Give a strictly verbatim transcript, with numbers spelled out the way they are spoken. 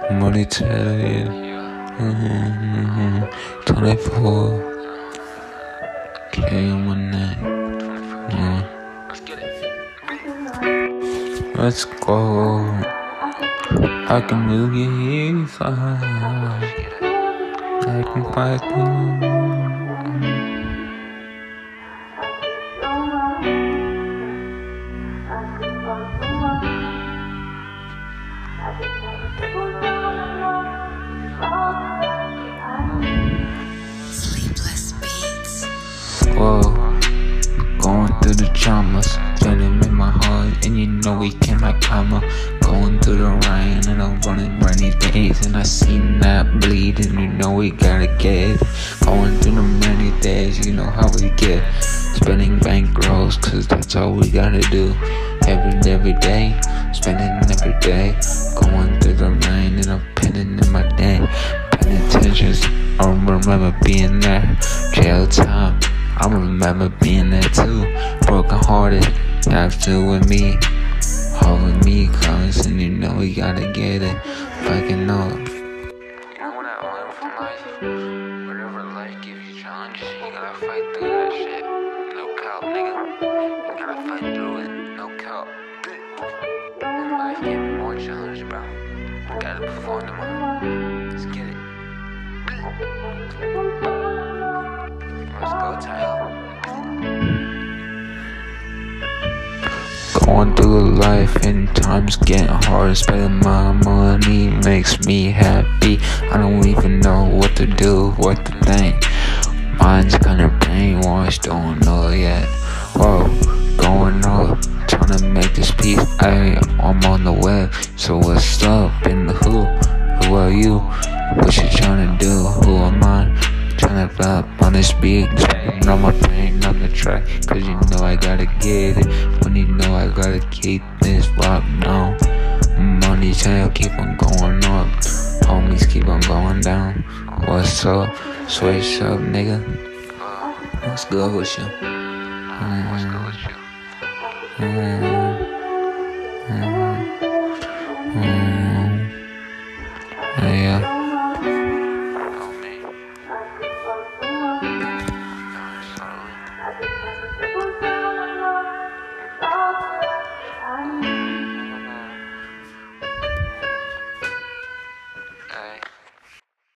Money tell you. Mm-hmm. twenty-four K on my neck. Mm. Let's go. I can move you far. I can fight you. Sleepless beats. Whoa, going through the traumas, feeling in my heart, and you know we cannot come up. Going through the rain, and I'm running rainy days, and I seen that bleed, and you know we gotta get it. Going through the rainy days, you know how we get. Spending bankrolls, cause that's all we gotta do. Every, every day, spending every day. Going through the rain, and I'm penning in my day. Penitentiaries, I remember being there. Jail time, I remember being there too. Broken hearted, have to with me. Holding me close, and you know we gotta get it. Fucking up. You know what I learned from life? Whatever life gives you challenges, you gotta fight through that shit. No cap, nigga. You gotta fight through it. No cap. And life gave me more challenges, bro. You gotta perform them all. Let's get it. Let's go, Tyler. Going through life and times getting hard. Spending my money makes me happy. I don't even know what to do, what to think. Mine's kinda brainwashed, don't know yet. Whoa, going up, trying to make this peace. Ay, I'm on the web, so what's up in the who? Who are you? What you trying to do? Who am I? Trying to flop on this beat, spinning on my brain on the track. Cause you know I gotta get it. When you know I gotta keep this rock now. Money tail keep on going up. Homies keep on going down. What's up? Switch up, nigga. What's good with you? Mm-hmm. Mm-hmm.